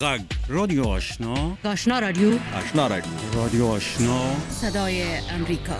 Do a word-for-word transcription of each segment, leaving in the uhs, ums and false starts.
غږ رادیو آشنا آشنا رادیو آشنا رادیو رادیو آشنا صدای امریکا.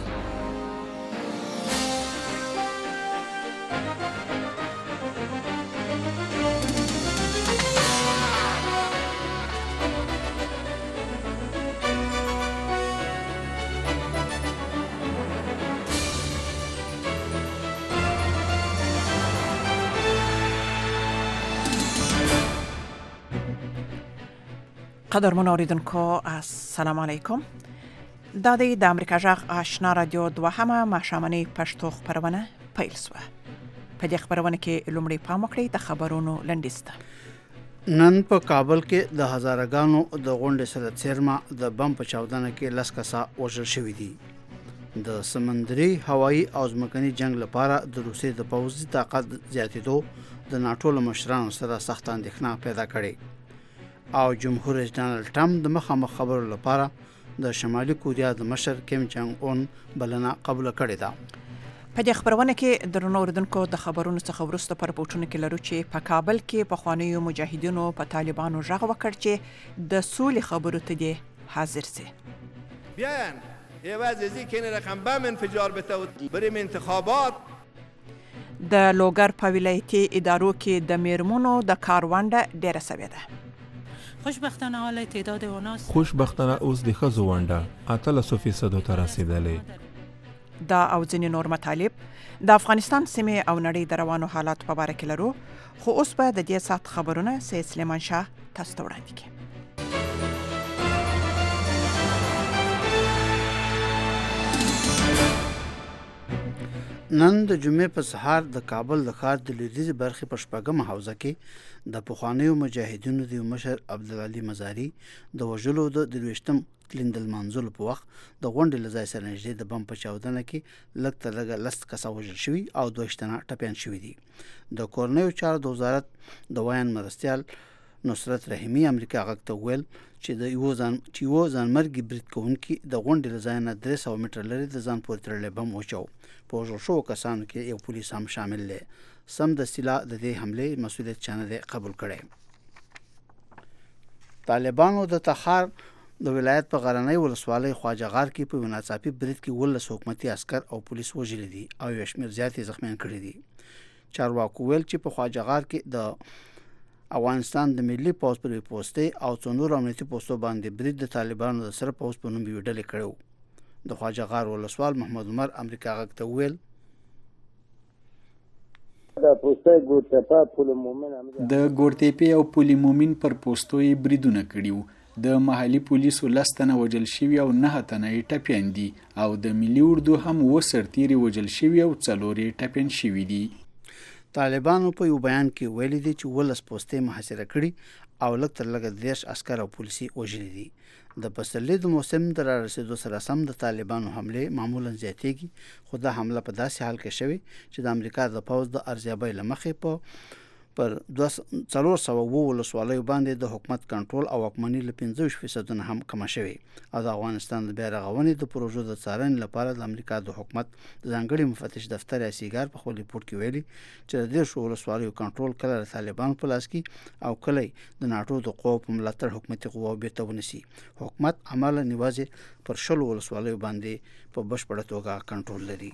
قدرمن اوریدونکو السلام علیکم. دا د امریکا جغ آشنا رادیو دوهمه ماښامنۍ پښتو خپرونه پیل شوه. په دې خپرونه کې لومړی پام وکړئ د خبرونو لنډیز ته. نن په کابل کې د هزارګانو د غونډې سره څیرمه د بم په چاودنه کې لس کسه وژل شوي دي. د سمندري هوایي او ځمکني جنگ لپاره د روسیې د پوځي طاقت زیاتېدو د ناټو له مشرانو سره سخت اندېښنه پیدا کړې او جمهور رئیس ډانلډ ټرمپ د مخامخ خبرو لپاره د شمالي کوریا د مشر کیم جنګ اون بلنه قبول کړې ده. په دې خبرونه کې درنو اوریدونکو د خبرونو څخه وروسته پر پورتونه کې لرو چې په کابل کې پخوانیو مجاهدینو په طالبانو غږ وکړ چې د سولې خبرو ته دي حاضر سي. بیاین عوض از اینکه این رقم بم انفجار بته بریم انتخابات. د لوګر په ولایتي ادارو کې د میرمنو د کارونډه ډیره سوي ده. خوشبختانه حال تعداد اوناس خوشبختانه اوس د ښځو ونډه اتلسو فیصدو ته رسیدلې. دا او ځینې نور مطالب د افغانستان سیمې او نړۍ د روانو حالات په باره کې لرو، خو اوس به د دې ساعت خبرونه سید سلیمان شاه تاسو ته وړاندې کړي. نن د جمعې په سهار د کابل د ښار د لویدیځې برخې په شپږمه حوزه کې د پخوانیو مجاهدینو د مشر عبدالعلي مزاري د وژلو د درویشتم کلین د لمانځلو په وخت د غونډې له ځای سره نږدې د بم په چاودنه کې لږ تر لږه لس کسه وژل شوي او دوه تنه ټپیان شوي دي. د کورنیو چارو د وزارت د ویان مرستیال نصرت رحیمي امریکا غږ ته وویل چې د یو ځان چې یو ځانمرګي برید کوونکي د غونډې له ځای نه درې سوه میټر لرې د ځان پورې تړلی بم واچاو. په وژل شوو کسانو کې یو پولیس هم شامل دی. سمدستي د دې حملې مسؤلیت چا نه دی قبول کړی. طالبانو د تخار د ولایت په غرنۍ ولسوالۍ خواجه غار کې په یو ناڅاپي برید کې اوولس حکومتي عسکر او پولیس وژلي دي او یو شمېر زیات یې زخمیان کړي دي. چارواکو ویل چې په خواجه غار کې د افغانستان د ملي پوځ پر پوسټې او څو نور امنیتي پوسټو باندې برید د طالبانو د سره پوځ په نوم یوې ډلې کړی. د خواجه غار ولسوال محمد عمر امریکا غږ ته وویل د ګورتېپې او پل مومن پر پوسټو یې بریدونه کړي. د محلي پولیسو لس تنه وژل شوي او نهه تنه یې ټپیان دي او د ملي اردو هم اووه سرتیري وژل شوي او څلور یې ټپیان شوي دي. طالبانو په یو بیان کې ویلي دي چې اوولس پوستې محاصره کړي او لږ تر لږه دېرش عسکر او پولیسي وژلي دي. د پسرلي د موسم د رارسېدو سره سم د طالبانو حملې معمولا زیاتېږي، خو دا حمله په داسې حال کې شوې چې د امریکا د پوځ د ارزیابۍ له مخې په پر څلور سوه اووه ولسوالیو باندې د حکومت کنټرول او واکمني له پنځه ویشت فیصدونه هم کمه شوې او د افغانستان د بیا رغونې د پروژو د څارنې لپاره د امریکا د حکومت د ځانګړي مفتش دفتر یا سیګار په خپل ریپورټ کې ویلي چې د دېرشو ولسوالیو کنټرول کله د طالبانو په لاس کې او کله د ناټو د قواو په ملاتړ حکومتي قواو بیرته ونیسي. حکومت عملاً یوازې پر شلو ولسوالیو باندې په بشپړه توګه کنټرول لري.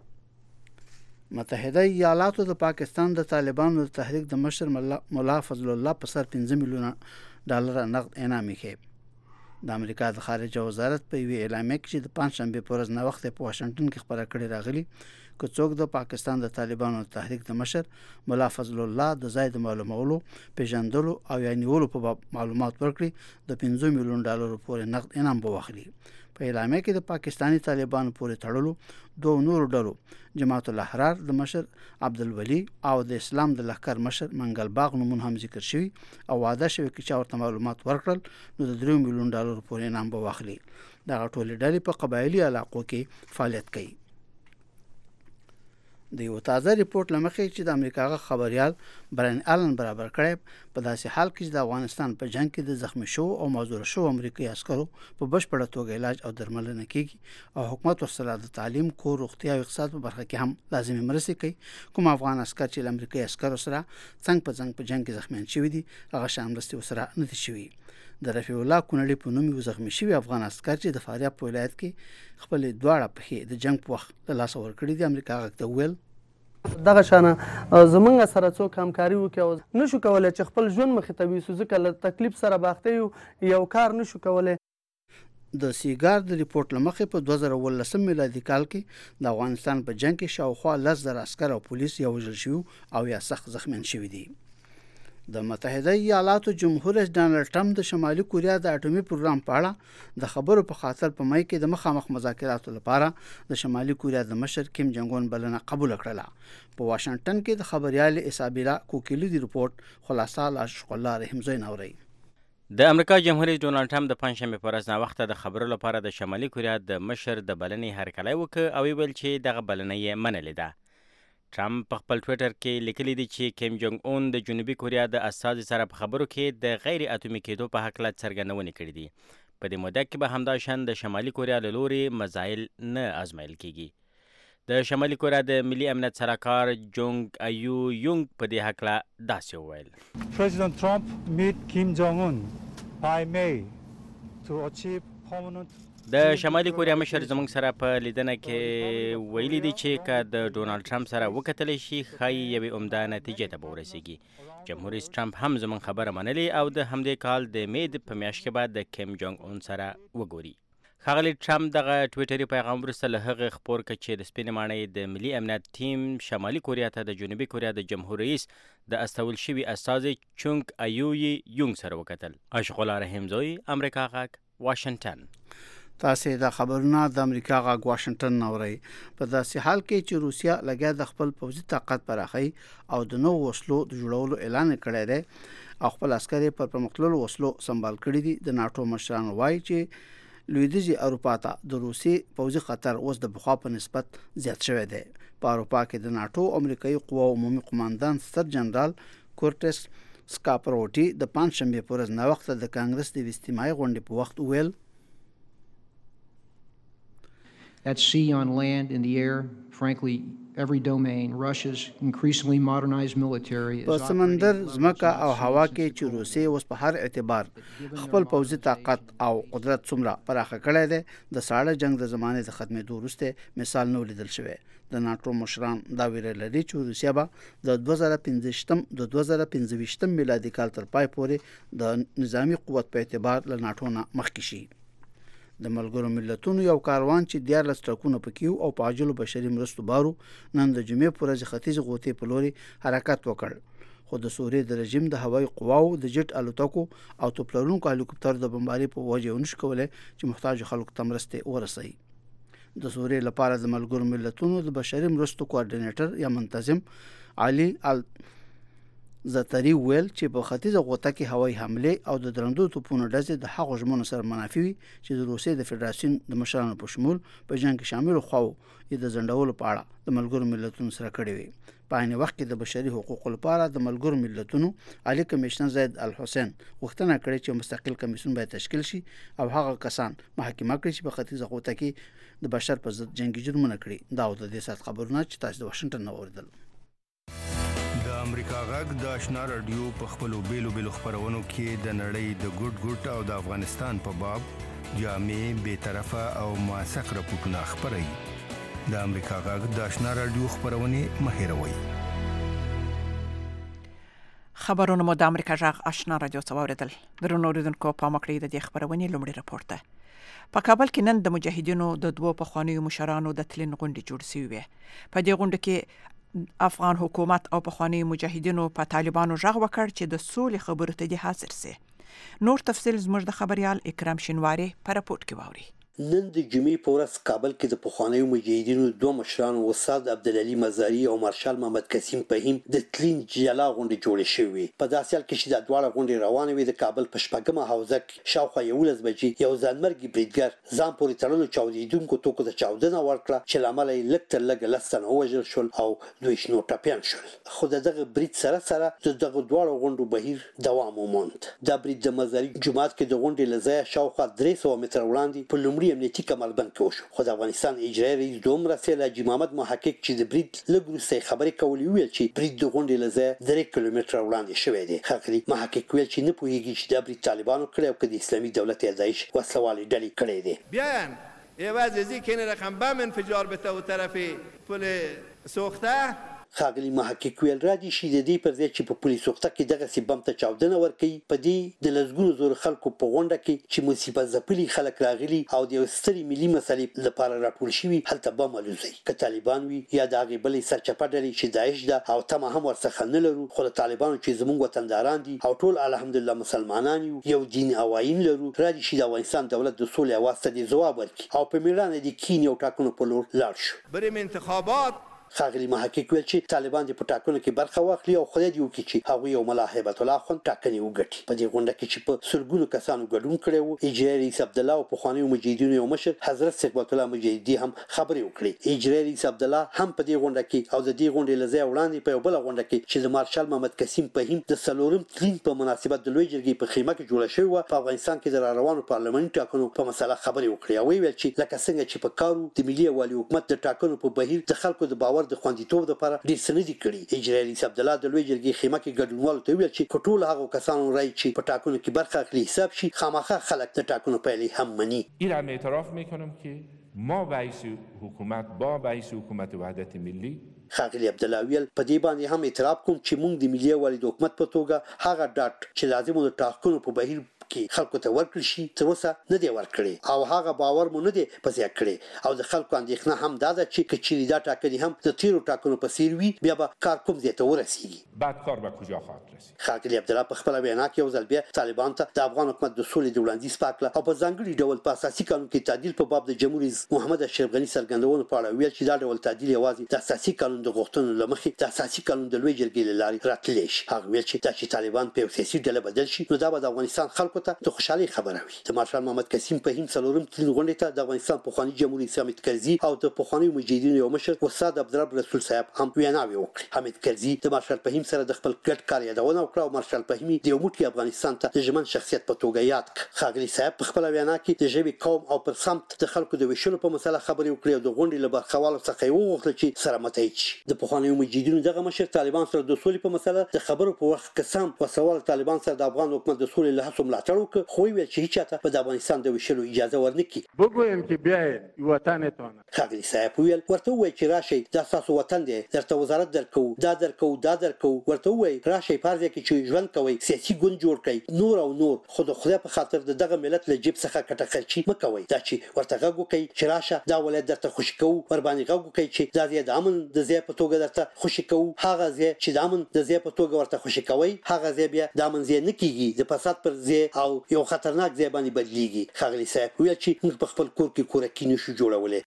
متحده ایالاتو د پاکستان د طالبانو د تحریک د مشر مولا فضل الله په سر پنځه میلیونه ډالر نقد انعام یې د امریکا د خارجه وزارت په یوې اعلامیه کې چې د پنجشنبې په ورځ ناوخته په واشنګټن کې خپره کړې راغلي که څوک د پاکستان د طالبانو د تحریک د مشر مولا فضل الله د ځای د معلومولو پیژندلو او یا نیولو په معلومات ورکړي د پنځه میلیون ډالرو پورې نقد انعام به واخلي. په اعلامیه کې د پاکستانی طالبانو پورې تړلو دوه نورو ډلو جماعت الاحرار د مشر عبدالولي او د اسلام د لښکر مشر منګل باغ نومونه هم ذکر شوي او وعده شوي چې چا ورته معلومات ورکړل نو د درې میلیون ډالرو پورې انعام به واخلي. دغه ټولې ډلې په قبایلي علاقو کې فعالیت کوي. د یو تازه ریپورت لمخې چې د امریکا خبريال بران آلن برابر کړی په داسې حال کې چې د افغانستان په جنگ کې د زخمی شو او معذور شو امریکایي عسکرو په بشپړه توګه علاج او درملنه کیږي او حکومت ورسره د تعلیم، کور، روغتیا او اقتصاد په برخه کې هم لازمي مرستې کوي. کوم افغان عسکر چې امریکایي عسکرو سره څنګه په څنګه په جنگ کې زخمیان شوي دي هغه شان مرستې سره نه دي شوي. د رفیع الله کونړي په نوم یو زخمی شوی افغان عسکر چې د فاریاب په ولایت کې خپل دواړه پښې د جنگ په وخت له لاسه ورکړي دي امریکا غږ ته ویل دغه شانه زمونږ سره څوک همکاري وکړي او نشو کولی چې خپل ژوند مخې ته ویسو ځکه له تکلیف سره باخته یو یو کار نشو کولی. د سیګار د ریپورت لمخې په دوه زره ولسم میلادي کال کې د افغانستان په جنگ کې شاوخوا لس زره عسکر او پولیس یا وژل شوي او یا سخت زخمیان شوي دي. د متحده ایالاتو جمهور رئیس ډانلډ ټرمپ د شمالي کوریا د اټومي پروګرام په اړه د خبرو په خاطر په مای کې د مخامخ مذاکراتو لپاره د شمالي کوریا د مشر کیم جنګ اون بلنه قبول کړله. په واشنگټن کې د خبريال ایسابیلا کوکیلی دی رپورت خلاصه لا شکل رحمزوی نوري. د امریکا جمهور رئیس ډونالډ ټرمپ د پنځشنبه په ورځ وخت د خبرو لپاره د شمالي کوریا د مشر د بلنې هرکلی وکړ او ویل چې دغه بلنه یې منلې ده. ټرمپ په خپل ټویټر کې لیکلي دي چې کیم جونګ اون د جنوبي کوریا د استازي سره په خبرو کې د غیر اتومي کېدو په هکله څرګندونې کړې دي. په دې موده کې به همداشان د شمالي کوریا له لورې مزایل نه ازمایل کیږي. د شمالي کوریا د ملي امنیت سلاکار جونګ ایو یونګ په دې هکله داسې وویل. President Trump meet Kim Jong-un by May to achieve permanent د شمالي کوریا مشر زموږ سره په لیدنه کې ویلي دي چې که د ډونالډ ټرمپ سره وکتلی شي ښایي یوې عمده نتیجې ته به ورسیږي. جمهور رئیس ټرمپ هم زموږ خبره منلې او د همدې کال د مې په میاشت کې به د کیم جونګ اون سره وګوري. ښاغلي ټرمپ دغه ټویټري پیغام وروسته له هغې خپور کړ چې د سپینې ماڼۍ د ملي امنیت ټیم شمالي کوریا ته د جنوبي کوریا د جمهور رئیس د استول شوي استازي چونګ ایوی یونګ سره وکتل. اشغلا رحمزوی، امریکا غږ، واشنگټن. تاسې د خبرونه د امریکا غږ واشنگټن نوري. په داسې حال کې چې روسیا لګیا د خپل پوځي طاقت پراخي او د نوو وسلو د جوړولو اعلان کړی دی او خپل عسکر پر پرمختللو وسلو سمبال کړي دي، د ناتو مشران وایي چې لویدیځي اروپا ته د روسي پوځي خطر اوس د بخوا په نسبت زیات شوی دی. په اروپا کې د ناتو امریکایي قواو عمومي قماندان ستر جنرال کورټس سکاپروټي د پنځشنبه په ورځ ناوخته د کانګرس د اجتماعي غونډې په وخت ویل at sea, on land, in the air, frankly, every domain, Russia's increasingly modernized military is په سمندر، ځمکه او هوا کې چې روسیې اوس په هر اعتبار خپل پوځي طاقت او قدرت څومره پراخه کړی دی د ساړه جنگ د زمانې د ختمېدو وروسته مثال نه لیدل شوی. د ناتو مشران دا ویره لري چې روسیا به د دوه زره پنځویشتم د دوه زره پنځویشتم میلادي کال تر پای پورې د نظامی قوت په اعتبار له ناتو نه مخکې شي. د ملګرو ملتونو یو کاروان چې دیارلس ټرکونه پکې او په عاجلو بشري مرستو بارو نن د جمعې په ورځ ختیځ غوطې په لوري حرکت وکړ. خو د سوریې د رژیم د هوایي قواو د جټ الوتکو او توپلرونکو هلیکوپټر د بمبارۍ په وجه ونشو کولی چې محتاج خلکو ته مرستې ورسوي. د سوریې لپاره د ملګرو ملتونو د بشري مرستو کوارډینیټر یا منتظم علي ال زتری ویل چې په ختیځه غوطه کې هوایي حمله او د درندو توپونو ډزې د هغو ژمنو سره منافي وي چې د روسیې د فدراسیون د مشرانو په شمول په جنګ کې شامل خواو یې د ځنډولو په اړه د ملګرو ملتونو سره کړې وي. په عین وخت کې د بشري حقوقو لپاره د ملګرو ملتونو عالی کمشنر زید الحسین غوښتنه کړې چې مستقل کمیسیون باید تشکیل شي او هغه کسان محاکمه کړي چې په ختیځه غوطه کې د بشر په ضد جنگي جرمونه کړي. دا د دې سات خبرونه چې تاسو د واشنگټن نه اوریدل. د امریکا غږ د آشنا رادیو په خپلو بیلو بیلو خبرونو کې د نړۍ د ګډ ګډ او د افغانستان په باب جامع، بیطرفه او موثق راپورټونه خپروي. د امریکا غږ د آشنا رادیو خبرونه مه هېروئ. خبرونه مو د امریکا غږ آشنا رادیو څخه واوریدل. درنو اوریدونکو پام وکړئ د دې خبرونې لومړی راپور ته. په کابل کې نن د مجاهدینو د دوو پخوانیو مشرانو د تلین غونډې جوړ شوې وې. په دې غونډه کې افغان حکومت او پخوانی مجاهدینو په طالبانو ژغ وکړ چې د سولې خبرو ته دي حاضر سي. نور تفصیل زموږ د خبريال اکرام شینواری په راپورټ کې واوري. نن د جمعې په ورځ کابل کې د پخوانیو مجاهدینو دوه مشرانو استاد عبدالعلي مزاري او مارشال محمد قسیم فهیم د تلین جلا غونډه جوړه شوې. په داسې حال کې چې د دواړه غونډې روانې وي، د کابل په شپږمه حوزه کې شاوخوا یولس بجې یو ځانمرګي بریدګر ځان پورې تړلو چاودېدونکو توکو ته چاودنه ورکړه چې له امله یې لږ تر لږه لس تنه ووژل شول او دوی شنو ټپیان شول. خو د دغه برید سره سره د دغه دواړو غونډو بهیر دوام وموند. دا برید د مزاري جومات کې د غونډې له ځایه شاوخوا درې سوه متره وړاندې په لومړي امنیتي کمربند کې وشو. خو د افغانستان اجرایي رئیس دوهم رسیل حاجي محمد محقق چې د برید لږ وروسته خبرې کولې ویل چې برید د غونډې له ځایه درې کیلومتره وړاندې شوی دی. ښاغلي محقق ویل چې نه پوهېږي چې دا برید طالبانو کړی او که د اسلامي دولت یا داعش وسلوالې ډلې کړی دی. بیان عوض از اینکه این رقم بم انفجار بته و طرف پل سوخته. ښاغلي محقق ویل را دي شي د دې پر ځای چې په پولي سوخته کې دغسې بم ته چاودنه ورکوي، په دې د لسګونو زره خلکو په غونډه کې چې مصیبت ځپلي خلک راغلي او د یوې سترې ملي مسلې لپاره راټول شوي هلته بم الوزوي. که طالبان وي یا د هغې بلې سرچپه ډلې چې داعش ده او تمه هم ورڅخه نه لرو، خو د طالبانو چې زموږ وطنداران دي او ټول الحمدلله مسلمانان یو یو دین او آیین لرو، را دي شي د افغانستان دولت د سولې اواز ته دې ځواب ورکړي او په مېړانه د کینې او ټاکنو په لور لاړ شو. بریم انتخابات. ښاغلي محقق ویل چې طالبان دې په ټاکنو کې برخه واخلي او خدای دې وکړي چې هغوی یو ملا هیبت الله خان ټاکنې وګټي. په دې غونډه کې چې په سلګونو کسانو ګډون کړی و، اجرایي رئیس عبدالله او پخوانیو مجاهدینو یو مشر حضرت صحبت الله مجاهدي هم خبرې وکړې. اجرایي رئیس عبدالله هم په دې غونډه کې او د دې غونډې له ځایه وړاندې په یو بله غونډه کې چې د مارشال محمد قسیم فهیم د څلورم تلین په مناسبت د لوی جرګې په خیمه کې جوړه شوې وه، په افغانستان کې د راروانو پارلماني ټاکنو په مسله خبرې وکړې او ویل چې لکه څنګه چې په کارو د ملي یووالي حکومت د ټاکنو په بهیر د خلکو د باور د خوندیتوب لپاره ډېر څه نه دي کړي. اجرایي رئیس عبدالله د لوی جرګې خیمه کې ګډونوالو ته ویل چې که ټول هغو کسانو رای چې په ټاکنو کې برخه اخلي حساب شي، خامخا خلک د ټاکنو پایلې هم مني. این هم اعتراف میکنم که ما رئیس حکومت با رئیس حکومت وحدت ملی ښاغلي عبدالله ویل په دې باندې هم اعتراف کوم چې موږ د ملي یووالي د حکومت په توګه هغه ډاټ چې لازم و د ټاکنو په بهیر کې خلکو ته ورکړل شي تر اوسه نه دی ورکړی او هغه باور مو نه دی په ځای کړی او د خلکو اندېښنه هم دا ده چې که چیرې دا ټاکنې هم د تیرو ټاکنو په څیر وي، بیا به کار کوم ځای ته ورسیږي. بعد کار به کجا خواهد رسید؟ ښاغلي عبدالله په خپله وینا کې یو ځل بیا طالبان ته د افغان حکومت د سولې د وړاندیز په هکله او په ځانګړي ډول په اساسي قانون کې تعدیل په باب د جمهور رئیس محمد اشرف غني څرګندونو په اړه ویل چې دا ډول تعدیل یوازې د اساسي قانون د غوښتنو له مخې د اساسي قانون د لوی جرګې له لارې راتللی شي. هغه ویل چې دا چې طالبان په یو سیاسي ډله بدل شي، نو دا به د افغانستان خلکو ته د خوشحالۍ خبره وي. د مارشال محمد قسیم فهیم څلورم تلین غونډې ته د افغانستان پخواني جمهور رئیس حامد کرزي او د پخوانیو مجاهدینو یو مشر استاد عبدالرب رسول صاحب هم ویناوې وکړې. حامد کرزي د مارشال فهیم سره د خپل ګډ کار یادونه وکړه او مارشال فهیمي د یو موټی افغانستان ته د ژمن شخصیت په توګه یاد کړ. ښاغلي صاحب په خپله وینا کې د ژبې، قوم او پر سمت د خلکو د ویشلو په مسله خبرې وکړې او د غونډې له برخوالو څخه یې وغوښتل چې سره متحد شي. د پخوانیو مجاهدینو دغه مشر طالبان سره د سولې په مسله د خبرو په وخت کې سم وسوال طالبان سره د افغان حکومت د سولې له هڅو ملاتړ وکړ، خو ویل چې هیچ چاته په د افغانستان د ویشلو اجازه ورنکړي. بگویم که بیاید وطنتان. ښاغلي صاحب ویل ورته ووایئ چې راشئ دا ستاسو وطن دی، درته وزارت درکوو، دا درکوو، دا درکوو. ورته ووایئ راشئ په هر ځای کې چې ژوند کوئ، سیاسي ګوند جوړ کړئ، نور او نور، خو د خدای په خاطر د دغه ملت له جیب څخه کټه خرچي مه کوئ. دا چې ورته غږ وکئ چې راشه دا ولایت درته خوشي کوو، ورباندې غږ وکئ چې دا ځای د امن د ځای په توګه درته خوشي کوو، هغه ځای چې د امن د ځای په توګه ورته خوشي کوئ هغه ځای بیا د امن ځای نه کېږي، د فساد پر ځای او یو خطرناک ځای باندې بدلیږي. ښاغلي صاحب ویل چې موږ په خپل کور کې کورکي نشو جوړولی.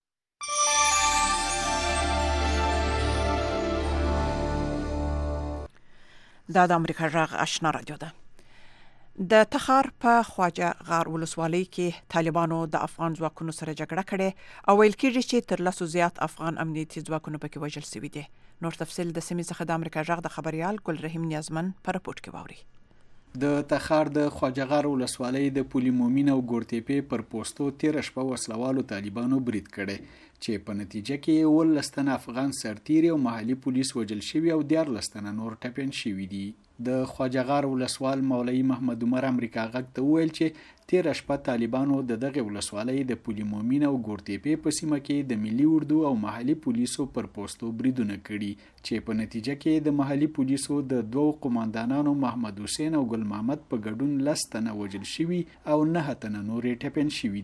دا د امریکا غږ آشنا رادیو ده. د تخار په خواجه غار ولسوالۍ کې طالبانو د افغان ځواکونو سره جګړه کړې او ویل کېږي چې تر لسو زیات افغان امنیتي ځواکونه پکې وژل شوي دي. نور تفصیل د سیمې څخه د امریکا غږ د خبريال ګل رحیم نیازمن په رپورټ کې واوري. د تخار د خواجه غار ولسوالۍ د پولي مومین او ګورتېپې پر پوسټو تیر شپه وسلوالو طالبانو برید کړي چې په نتیجه کې ولس تنه افغان سرتیري او محلي پولیس وژل شوي او دیارلس تنه نور ټپیان شوي دي. د خواجه غار ولسوال مولوي محمد عمر امریکا غږ ته وویل چې تیر شپه طالبانو د دغه ولسوالۍ د پولي مومین او ګورتېپې په سیمه کې د ملي اردو او محلي پولیسو پر پوسټو بریدونه کړي چې په نتیجه کې د محلي پولیسو د دوو قوماندانانو محمد حسین او ګل محمد په ګډون لس تنه وژل شوي او نه تنه نورې ټپیان شوي دي.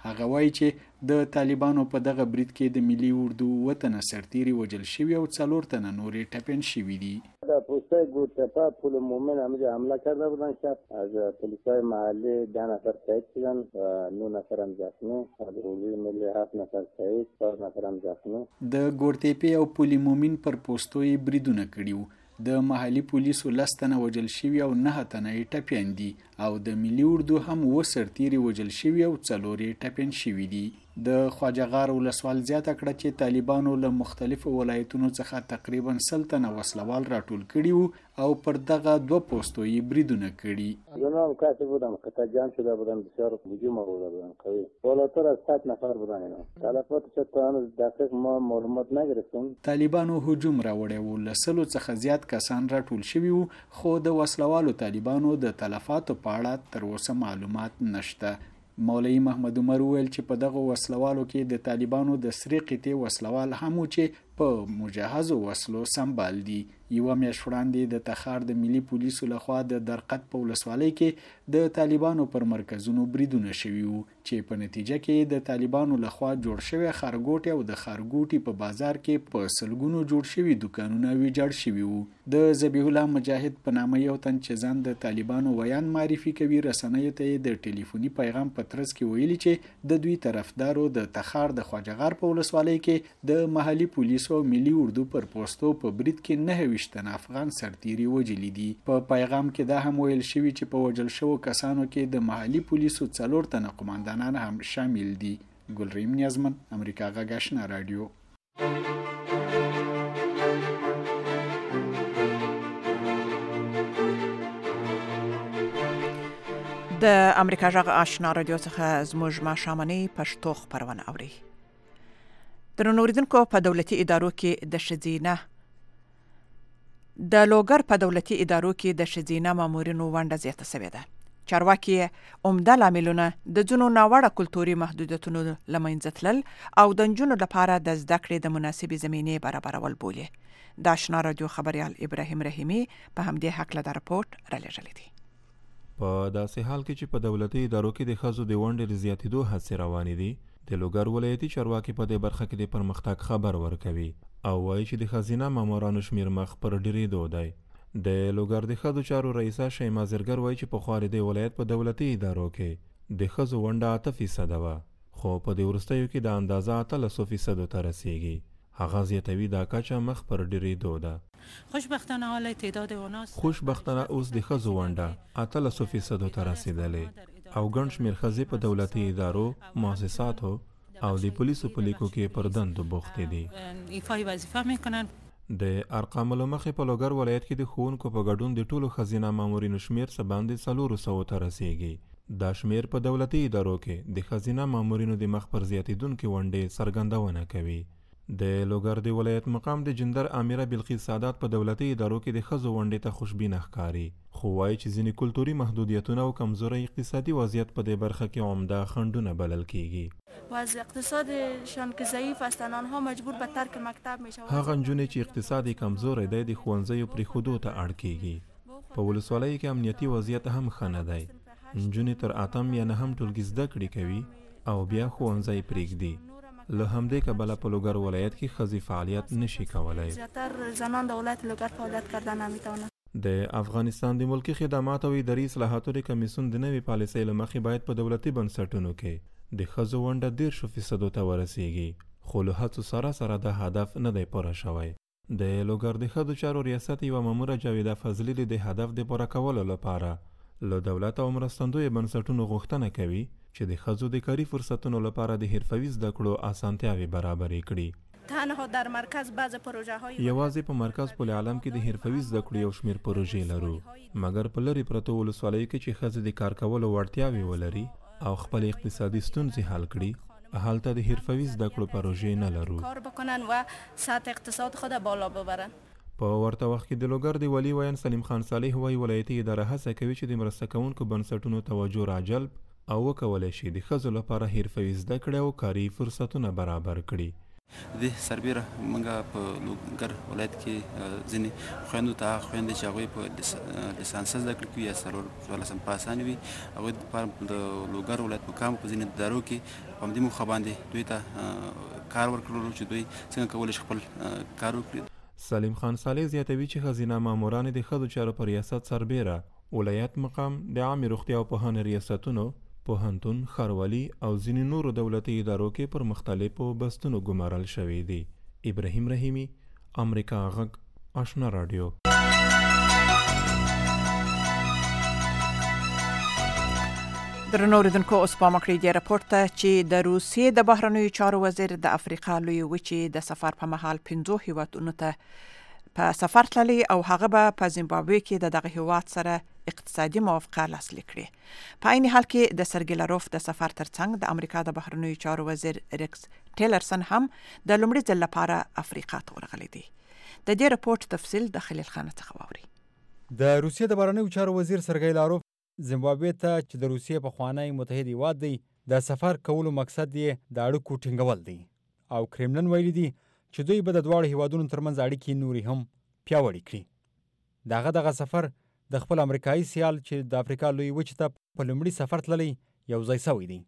هغه وایي چې د طالبانو په دغه برید کې د ملي اردو وطن سرتیري وجل شوي او څلور تنه نورې ټپیان شوي دي. در پوستای گورتپا پل مومن همینجا حمله کرده بودن شب از پلیسای محلی ده نفر شهید شدن و نه نفر هم زخمی از رولی ملی هفت نفر شهید چهار نفر هم زخمی. د ګورتیپې او پل مومن پر پوستو یې بریدونه کړي وو. د محلي پولیسو لس تنه وجل شوي او نه تنه یې ټپیان دي او د ملي اردو هم اووه سرتیري وجل شوي او څلور یې ټپیان شوي دي. د خواجه غار ولسوال زیاته کړه چې طالبانو له مختلفو ولایتونو څخه تقریبا سل تنه وسلوال راټول کړي وو او پر دغه دوه پوستو یې بریدونه کړي. اونا هم کسی بودن قطع جمع شده بودن بسیار هجوم آورده بودن قوی بالاتر از صد نفر بودن اینا. تلفاتش تا هنوز دقیق ما معلومات نگرفتیم. طالبانو هجوم راوړی و له سلو څخه زیات کسان راټول شوي وو خو د وسلوالو طالبانو د تلفاتو په اړه تر اوسه معلومات نشته. مولوي محمد عمر وویل چې په دغه وسلوالو کې د طالبانو د سرې قطعې وسلوال هم و چې په مجهزو وسلو سمبال دي. یوه میاشت وړاندې د تخار د ملي پولیسو لخوا د درقد په ولسوالۍ کې د طالبانو پر مرکزونو بریدونه شوي وو چې په نتیجه کې د طالبانو لخوا جوړ شوی خارګوټي او د خارګوټي په بازار کې په سلګونو جوړ شوي دوکانونه ویجاړ شوي وو. د ذبیح الله مجاهد په نامه یو تن چې ځان د طالبانو ویان معرفي کوي رسنیو ته د ټلیفوني پیغام په ترڅ کې ویلي چې د دوی طرفدارو د تخار د خواجه غار په ولسوالۍ کې د محلي پولیسو او ملي اردو پر پوستو په برید کې نهه ویشت تنه افغان سرتیري وجلي دي. په پیغام کې دا هم ویل شوي چې په وجل شوو کسانو کې د محلي پولیسو څلور تنه قماندانان هم شامل دي. ګلریم نیازمن، امریکا غږ آشنا رادیو. د امریکا غږ آشنا رادیو څخه زموږ ماښامنۍ پښتو خپرونه اوري. درنو اوریدونکو، په دولتي ادارو کې د ښځینه د لوګر په دولتي ادارو کې د ښځینه مامورینو ونډه زیاته شوې ده. چارواکي عمده لاملونه د ځینو ناوړه کلتوري محدودیتونو له منځه تلل او د نجونو لپاره د زده کړې د مناسبې زمینې برابرول بولي. د آشنا رادیو خبریال ابراهیم رحیمي په همدې هکله د راپورټ رالیږلی دی. په داسې حال کې چې په دولتي ادارو کې د ښځو د ونډې زیاتېدو هڅې روانې دي، د لوګر ولایتي چارواکي په دې برخه کې د پرمختګ خبر ورکوي او وایي چې د ښځینه مامورانو شمیر مخ پر ډېرېدو دی. د لوګر د ښځو چارو رئیسه شیما زرګر وایي چې پخوا د ولایت په دولتي ادارو کې د ښځو ونډه اته فیصده وه، خو په دې وروستیو کې د اندازه اتلسو فیصدو ته رسیږي. هغه زیاتوي دا کچه مخ پر ډېرېدو ده. خوشبختانه حال تعداد اوناس خوشبختانه اوس د ښځو ونډه اتلسو فیصدو ته رسیدلې او ګڼ شمېر ښځې په دولتي ادارو، مؤسساتو او د پولیسو په لیکو کې پر دندو بوختې دي. ایفای وظیفه میکنن. د ارقامو له مخې په لوګر ولایت کې د ښوونکو په ګډون د ټولو ښځینه مامورینو شمیر څه باندې څلورو سوو ته رسیږي. دا شمیر په دولتي ادارو کې د ښځینه مامورینو د مخ پر زیاتېدونکې ونډې څرګندونه کوي. د لوګر د ولایت مقام د جندر امیره بلقیس سادات په دولتي ادارو کې د ښځو ونډې ته خوشبینه ښکاري، خو وایي چې ځینې کلتوري محدودیتونه او کمزوری اقتصادي وضعیت په دې برخه کې عمده خنډونه بلل کیږي. و از اقتصادشان که ضعیف هستند آنها مجبور به ترک مکتب میشوند. هغه نجونې چې اقتصادي کمزوری دی د ښوونځیو پرېښودو ته اړ کیږي. په ولسوالۍ کې امنیتي وضعیت هم ښه نه دی. نجونې تر اتم یا نهم ټولګي زده کړې کوي او بیا ښوونځی پرېږدي. له همدې کبله په لوګر ولایت کې ښځې فعالیت نشي کولای. زیاتر زنان در ولایت لوګر فعالیت کردن نمیتوانند. د افغانستان د ملکی خدمات او اداري اصلاحاتو د کمیسیون د نوې پالیسۍ له مخې باید په دولتي بنسټونو کې د ښځو ونډه دیرشو فیصدو ته ورسیږي، خو له هڅو سره سره د هدف نه دی پوره شوی. د لوګر د ښځو چارو ریاست یوه ماموره جاویده فضلي د هدف د پوره کولو لپاره له دولت او مرستندویو بنسټونو غوښتنه کوي چې د ښځو د کاري فرصتونو لپاره د حرفوي زده کړو اسانتیاوې برابرې کړي. تنها در مرکز بعض پروژه های یوازې په مرکز پل عالم کې د حرفوي زده کړو یو شمیر پروژې لرو، مګر په لرې پرتو ولسوالیو کې چې ښځې د کار کولو وړتیاوې ولري او خپل اقتصادي ستونزې حل کړي، هلته د حرفوي زده کړو پروژې نه لرو. کار بکنن و سطح اقتصاد خود بالا ببرن. په ورته وخت کې د لوګر د ولی ویان سلیم خان صالح وایي ولایتي اداره هڅه کوي چې د مرسته کوونکو بنسټونو توجه راجلب او وکولی شي د ښځو لپاره حرفوي زده کړې او کاري فرصتونه برابر کړي. د سربیره موږ په لوګر ولایت کې ځینې خویندو ته خویندې چې هغوی په لیسانس زده کړې کوي یا څلور څوارلسم پاسانې وي هغوی دپاره د لوګر ولایت په کامو په ځینې ادارو کې په همدې موخه باندې دوی ته کار ورکړلو چې دوی څنګه کولی شي خپل کار وکړي. سلیم خان صالح زیاتوي چې ښځینه مامورانې د ښځو چارو په ریاست سربیره ولایت مقام د عامې روغتیا او پوهنې ریاستونو پوهنتون ښاروالي او ځینې نورو دولتي ادارو کې پر مختلفو بستونو ګمارل شوي دي. ابراهیم رحیمي، امریکا غږ، آشنا رادیو. درنو اوریدونکو اوس پام وکړئ دې راپور ته چې د روسیې د بهرنیو چارو وزیر د افریقا لویې وچې د سفر په مهال پنځو هیوادونو ته په سفر تللی او هغه به په زیمبابوې کې د دغه هیواد سره اقتصادي موافقه لاسلیک کړي. په عین حال کې د سرګی لاروف د سفر ترڅنګ د امریکا د بهرنیو چارو وزیر ریکس ټیلرسن هم د لومړي ځل لپاره افریقا ته ورغلی دی. د دې راپور تفصیل د خلیل خان څخه واوري. د روسیې د بهرنیو چارو وزیر سرګی لاروف زیمبابوې ته چې د روسیې پخوانی متحد هیواد دی د سفر کولو مقصد یې د اړیکو ټینګول دی او کرملن ویلي دی چې دوی به د دواړو هیوادونو ترمنځ اړیکې نورې هم پیاوړې کړي. دغه دغه سفر د خپل امریکایي سیال چې د افریقا لویې وچې ته په لومړي سفر تللی یو ځای سوی دی.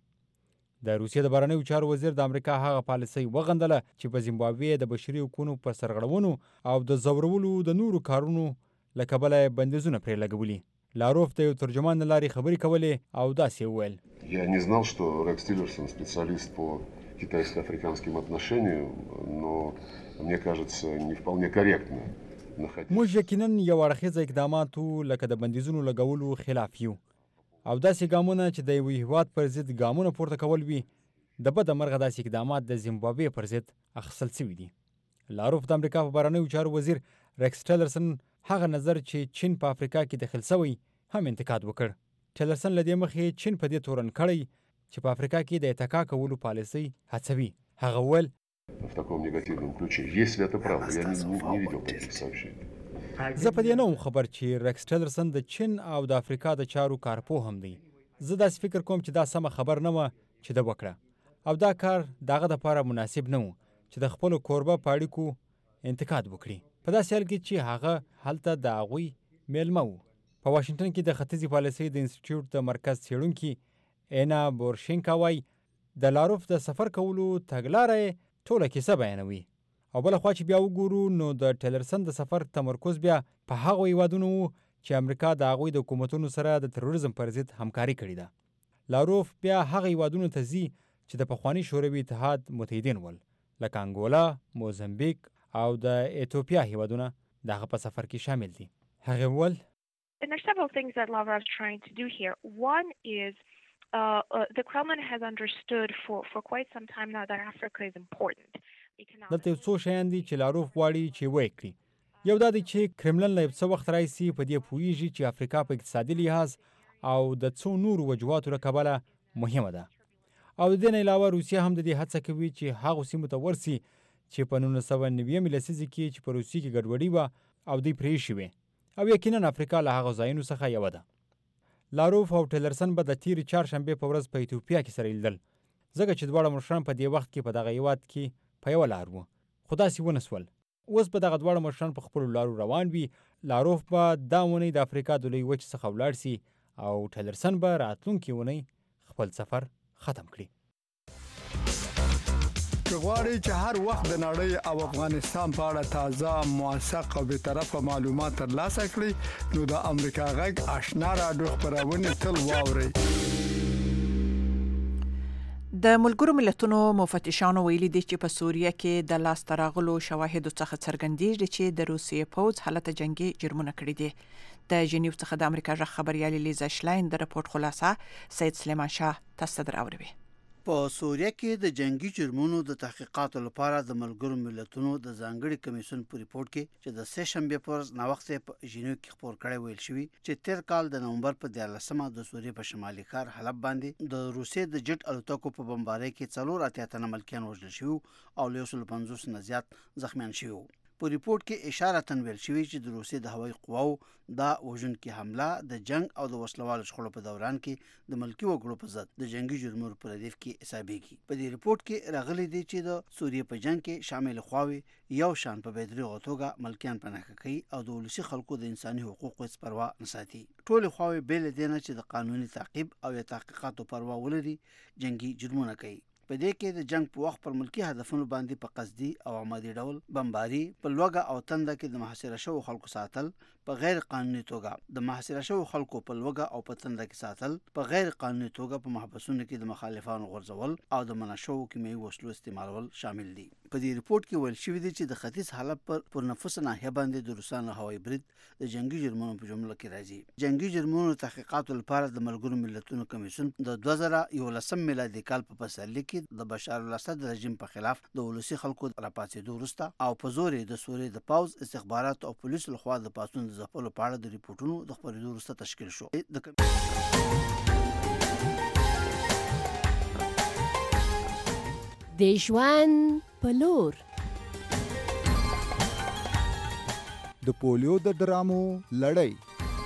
د روسیې د بهرنیو چارو وزیر د امریکا هغه پالیسۍ وغندله چې په زیمبابوې د بشري حقونو په سرغړونو او د ځورولو د نورو کارونو له کبله یې بندیزونه پرې لګولي. لاروف د یو ترجمان له لارې خبرې کولې او داسې وویل: Я не знал, что Рекс Тиллерсон специалист по китайско-африканским отношениям, но мне кажется, не вполне корректно. موږ یقینا یو اړخیزه اقداماتو لکه د بندیزونو لګولو خلاف یو او داسې ګامونه چې د یوه هیواد پر ضد ګامونه پورته کول وي د بده مرغه داسې اقدامات د زیمبابوې پر ضد اخیستل سوي دي. لاروف د امریکا په بهرنیو چارو وزیر ریکس ټیلرسن هغه نظر چې چین په افریقا کې دخل سوی هم انتقاد وکړ. ټیلرسن له دې مخې چین په دې تورن کړی چې په افریقا کې د اتکا کولو پالیسۍ هڅوي. هغه وویل: В таком негативном ключе. Если это правда, я не, не видел таких сообщений. زه په دې نه وم خبر چې ریکس ټیلرسن د چین او د افریقا د چارو کارپوه هم دی. زه داسې فکر کوم چې دا سمه خبر نه وه چې ده وکړه او دا کار دغه دپاره مناسب نه و چې د خپلو کوربه په اړیکو انتقاد وکړي په داسې حال کې چې هغه هلته د هغوی میلمه و. په واشنګټن کې د ختیځې پالیسۍ د انسټیټیوټ د مرکز څېړونکي اینا بورشینکا وایي د لاروف د سفر کولو تګلاره یې ټوله کیسه بیانوي او بله خوا چې بیا وګورو نو د ټیلرسن د سفر تمرکز بیا په هغو هیوادونو و چې امریکا د هغوی د حکومتونو سره د تروریزم پر ضد همکاري کړې ده. لاروف بیا هغه هیوادونو ته ځي چې د پخواني شوروي اتحاد متحدین ول لکه انګولا، موزمبیک او د ایتوپیا هیوادونه د هغه په سفر کې شامل دي. هغه وویل: And there's several things that Lavrov is trying to do here. One is uh, uh, the Kremlin has understood for, for quite some time now that Africa is important. دلته یو څو شیان دي چې لاروف غواړي چې ویې کړي. یو دا دی چې کرملن له یو څه وخت راهیسې په دې پوهېږي چې افریقا په اقتصادي لحاظ او د څو نورو وجوهاتو له کبله مهمه ده او د دې نه علاوه روسیه هم د دې هڅه کوي چې هغو سیمو ته ورسي چې په نولس سوه نوي لسیزې کې چې په روسیې کې ګډوډي وه او دوی پرېښې وې او یقینا افریقا له هغو ځایونو څخه یوه ده. لاروف او ټیلرسن به د تېرې چهارشنبې په ورځ په ایتوپیا کې سره لیدل ځکه چې دواړه مشران په دې وخت کې په دغه هیواد کې په یوه لار وو خو داسې ونه سول. اوس به دغه دواړه مشران په خپلو لارو روان وي. لاروف به دا اونۍ د افریقا د لویې وچې څخه ولاړ سي او ټیلرسن به راتلونکې اونۍ خپل سفر ختم کړي. که غواړئ چې هر وخت د نړۍ او افغانستان په اړه تازه، موثق او بېطرفه معلومات ترلاسه کړئ نو د امریکا غږ آشنا راډیو خپرونې تل واورئ. د ملګرو ملتونو مفتشانو ویلي دي چې په سوریه کې د لاسته راغلو شواهدو څخه څرګندېږي چې د روسیې پوځ حالت جنگي جرمونه کړي دي. د ژنیو څخه د امریکا غږ خبريالې لیزا شلاین د راپور خلاصه سید سلیمان شاه تاسو ته راوړي. په سوریه کې د جنگي جرمونو د تحقیقاتو لپاره د ملګرو ملتونو د ځانګړي کمیسیون په ریپورت کې چې د سه شنبې پر ورځ ناوخته په ژنیو کې خبر کړی ویل شوی چې تیر کال د نومبر په دیارلسمه د سوریې په شمالي ښار حلب باندې د روسیې د جټ الوتکو په بمبارۍ کې څلور اتیا تنه ملکیان وژل شوي او له یو سل پنځوس نه زیات زخمیان شوي. په ریپورت کې اشاره ویل شوې چې د روسیې د هوایي قواو دا وژونکې حمله د جنگ او د وسلوالو شخړو په دوران کې د ملکي وګړو په ضد د جنگي جرمونو په ردیف کې حسابېږي. په دې ریپورت کې راغلي دی چې د سوریې په جنگ کې شامل خواوې یو شان په بېدریغه توګه ملکیان پناه کوي او د ولسي خلکو د انساني حقوقو هېڅ پروا نه ساتي. ټولې خواوې بې له دې نه چې د قانوني تعقیب او یا تحقیقاتو پروا ولري جنگي جرمونه کوي. په دې کې د جنگ په وخت پر ملکی هدفونو باندې په قصدي او عمدي ډول بمباري، په لوګه او تنده کې د محاصره شوو خلکو ساتل، په غیر قانوني توګه د محاصره شوو خلکو په لوګه او په تنده کې ساتل، په غیر قانوني توګه په محبسونو کې د مخالفانو غورځول او د منشو کیمیاوي وسلو استعمالول شامل دي. په دې ریپورت کې ویل شوی دی چې د ختیځ حلب پر پرنفس ناحیه باندې د روسانو هوایي برید د جنگي جرمونو په جمله کې راځي. جنگي جرمونو تحقیقاتو لپاره د ملګرو ملتونو کمیسیون د دوه زره یولسم میلادي کال په پسرلي کې د بشار الاسد رژیم په خلاف د ولسي خلکو راپاڅېدو وروسته او په زور د سوریې د پوځ استخبارات او پولیسو لخوا د پاڅون د ځپلو په اړه د ریپورتونو د خپرېدو وروسته تشکیل شو. د ژوند په لور د پولیو د ډرامو لړۍ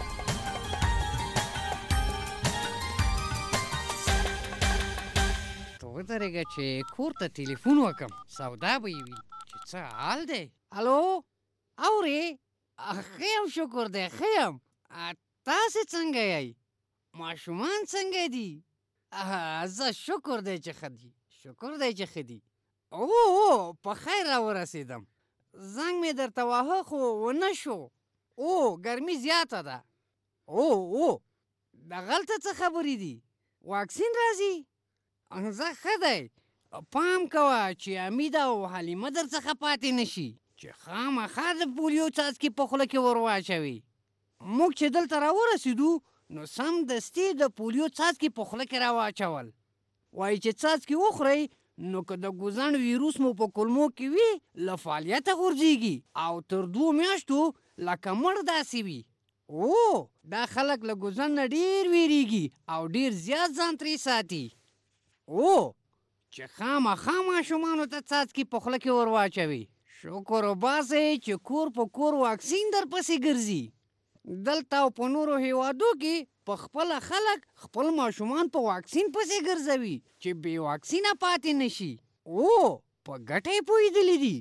ودرېږه چې کور ته ټلیفون وکم، سودا به یې وي چې څه حال دی. الو اورې؟ ښه یم شکر دی ښه یم. تاسې څنګه یئ؟ ماشومان څنګه دي؟ زه شکر دی چې ښه دي شکر دی چې ښه دي. او او په خیر راورسېدم. زنګ مې درته واهه خو ونه شو. او ګرمي زیاته ده. او او دغلته څه خبرې دي؟ واکسین راځي؟ زه ښه دی. پام کوه چې امیده او حلیمه در څخه پاتې نشي چې خامخا د پولیو څاڅکي په خوله کې ور واچوي. موږ چې دلته راورسېدو نو سمدستي د پولیو څاڅکي په خوله کې راواچول. وایي چې څاڅکي وخورئ نو که د ګوزڼ ویروس مو په کولمو کې وي له فعالیته غورځېږي او تر دوو میاشتو لکه مړ داسې وي. او دا خلک له ګوزڼ نه ډېر ویریږي او ډېر زیات ځان ترې ساتي. او چې خامخا ماشومانو ته څاڅکي په خوله کې ور واچوي. شکر وباسئ چې کور په کور واکسین در پسې ګرځي. دلته او په نورو هیوادو کې په خپله خلک خپل ماشومان په واکسین پسې ګرځوي چې بې واکسینه پاتې نشي. او په ګټه یې پوهېدلي دي.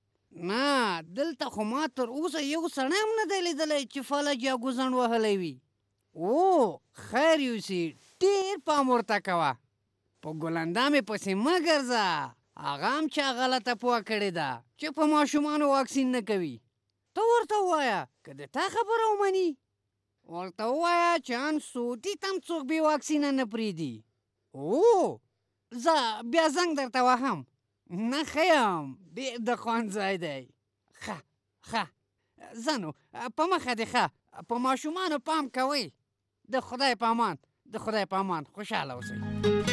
نه دلته خو ما تر اوسه یو سړی هم نه دی لیدلی چې فلج یا ګوزڼ وهلی وي. او خیر یوسي ډېر پام ورته کوه. په ګلنده مې پسې مه ګرځه. هغه هم چا غلطه پوه کړې ده چې په ماشومانو واکسین نه کوي. ته ورته ووایه که د تا خبره ومني. ورته ووایه چې ان سوټي ته هم څوک بې واکسینه نه پرېږدي. او زه بیا زنګ درته وهم. نه ښه یم ډېر د خوند ځای دی. ښه ښه زه نو په مخه دې ښه په ماشومانو پام کوئ. د خدای په امان د خدای په امان خوشحاله اوسئ.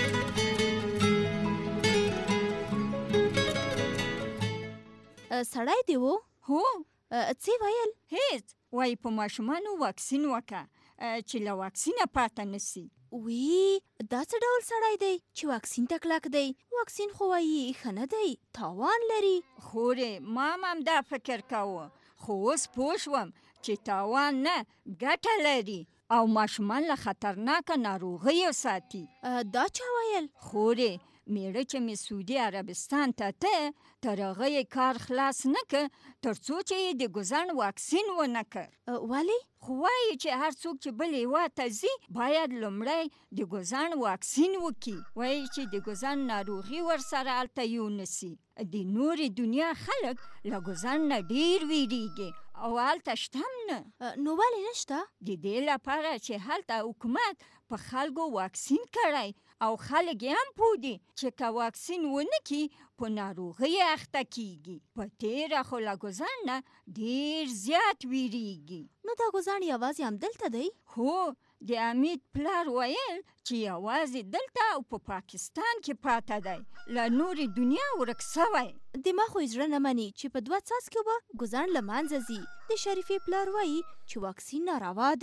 سړی دی و؟ هو. څه ویل؟ هیڅ. وایي په ماشومانو واکسین وکړه چې له واکسینه پاته نسي. وی دا څه ډول سړی دی چې واکسین ته کلک دی؟ واکسین خو وایي ښه نه دی، تاوان لري. خورې ما هم همدا فکر کوه خو اوس پوه شوم چې تاوان نه ګټه لري او ماشومان له خطرناکه ناروغیو ساتي. دا چا ویل؟ خورې میړه چې مې سعودي عربستان ته ته تر هغه یې کار خلاص نه که تر څو چې یې د ګوزڼ واکسین ونه کړ. ولې؟ خو وایي چې هر څوک چې بل هېواد ته ځي باید لومړی د ګوزڼ واکسین وکړي. وایي چې د ګوزڼ ناروغي ورسره هلته یونسي. د نورې دنیا خلک له ګوزڼ نه ډېر ویریږي او هلته شته هم نه. نو ولې نشته؟ د دې لپاره چې هلته حکومت په خلکو واکسین کړی او خلک یې هم پوه دي چې که واکسین ونه کړي په ناروغۍ اخته کیږي. په تېره خو له ګوزڼ نه ډېر زیات ویریږي. نو دا ګوزڼ یوازې همدلته دی؟ هو د حمید پلار ویل چې یوازې دلته او په پاکستان کې پاته دی، له نورې دنیا ورک سوی. د ما خو زړه نه مني چې په دوه څاڅکو به ګوزڼ له منځه ځي. د شریفې پلار وایي چې واکسین ناروا دی.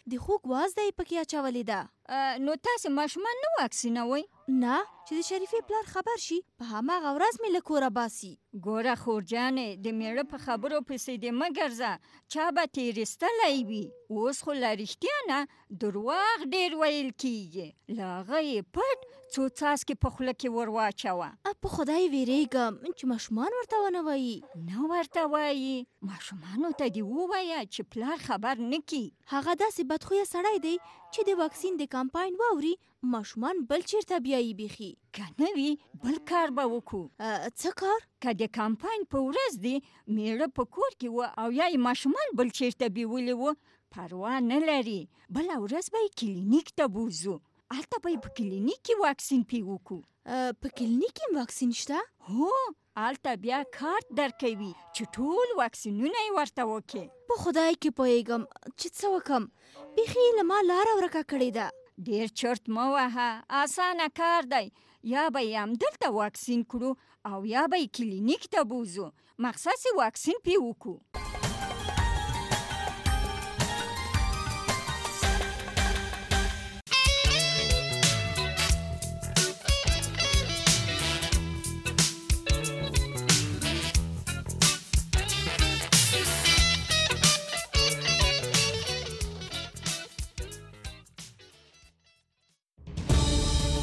د خوږ واز دی پکې اچولې ده. نو تاسو ماشومان نه واکسینوئ؟ نه، چې د شریفې پلار خبر شي په هماغه ورځ مې له کوره باسي. ګوره خورجانې، د میړه په خبرو پسې دې مه ګرځه، چا به تېرېستلی وي. اوس خو له رښتیا نه درواغ ډېر ویل کېږي. له هغه یې پټ څو څاڅکې په خوله کې ور واچوه. په خدای ویرېږم چې ماشومان ورته ونه وایي. نه ورته وایي، ماشومانو ته دې ووایه چې پلار خبر نه کي. هغه داسې بدخویه سړی دی چې د واکسین د کمپاین واوري ماشومان بل چیرته بیایي بیخي. که نه وي بل کار به وکړو. څه کار؟ که د کمپاین په ورځ دی میړه په کور کې و او یا یې ماشومان بل چیرته بیولي و، پروا نه لري، بله ورځ به یې کلینیک ته بوزو. هلته به یې په کلینیک کې واکسین پې وکړو. په کلینیک کې واکسین شته؟ هو، هلته بیا کارت درکوي چې ټول واکسینونه یې ورته وکړي. په خدای کې پوهېږم چې څه وکم، بیخي له ما لاره ورکه کړې ده. ډېر چرت مه وهه، اسانه کار دی. یا به یې همدلته واکسین کړو او یا به یې کلینیک ته بوزو، مقصد یې واکسین پې وکړو.